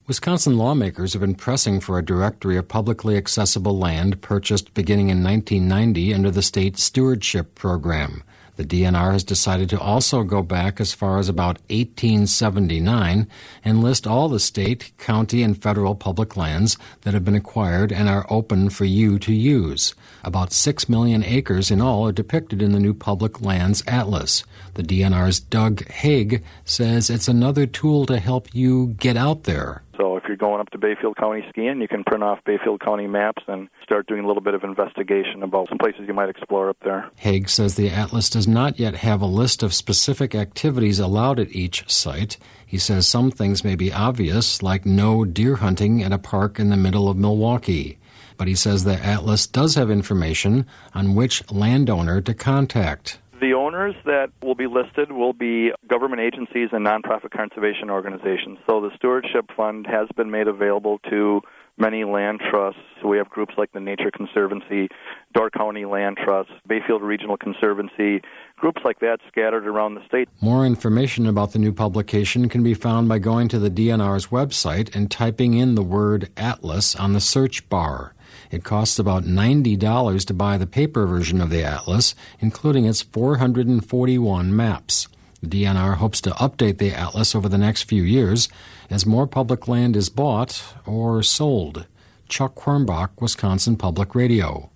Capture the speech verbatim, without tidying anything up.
Wisconsin lawmakers have been pressing for a directory of publicly accessible land purchased beginning in nineteen ninety under the state stewardship program. The D N R has decided to also go back as far as about eighteen seventy-nine and list all the state, county, and federal public lands that have been acquired and are open for you to use. About six million acres in all are depicted in the new Public Lands Atlas. The D N R's Doug Haig says it's another tool to help you get out there. So if you're going up to Bayfield County skiing, you can print off Bayfield County maps and start doing a little bit of investigation about some places you might explore up there. Haig says the atlas does not yet have a list of specific activities allowed at each site. He says some things may be obvious, like no deer hunting at a park in the middle of Milwaukee. But he says the atlas does have information on which landowner to contact. The owners that will be listed will be government agencies and nonprofit conservation organizations. So the Stewardship Fund has been made available to many land trusts. So we have groups like the Nature Conservancy, Door County Land Trust, Bayfield Regional Conservancy, groups like that scattered around the state. More information about the new publication can be found by going to the D N R's website and typing in the word Atlas on the search bar. It costs about ninety dollars to buy the paper version of the atlas, including its four hundred forty-one maps. The D N R hopes to update the atlas over the next few years as more public land is bought or sold. Chuck Quirmbach, Wisconsin Public Radio.